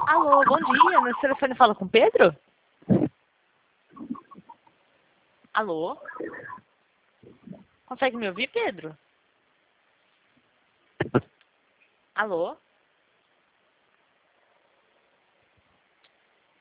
Alô, bom dia. Meu telefone fala com Pedro? Alô? Consegue me ouvir, Pedro? Alô?